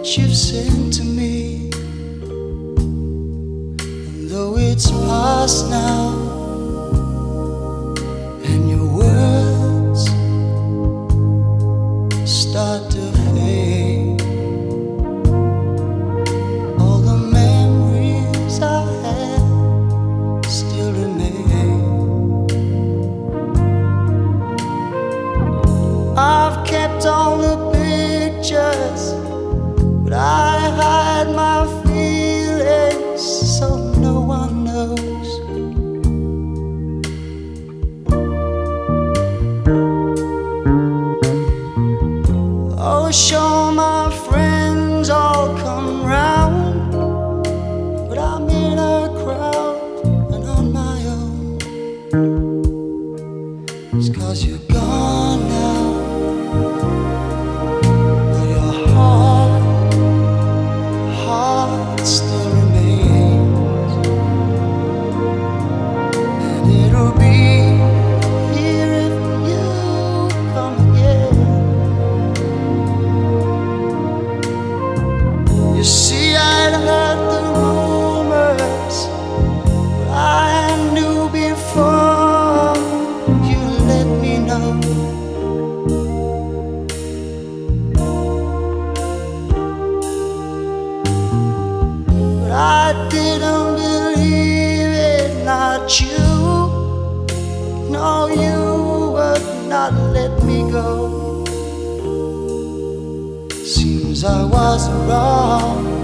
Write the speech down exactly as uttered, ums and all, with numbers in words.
you've sent to me. And though it's past now, and your words start to fade, all the memories I had still remain. I've kept all the pictures, but I hide my feelings so no one knows. Oh, sure, my friends all come round, but I'm in a crowd and on my own. It's 'cause you're gone now. Still remains, and it'll be here if you come again. You see, I'd heard the rumors, but I knew before you let me know. I didn't believe it, not you. No, you would not let me go. Seems I was wrong.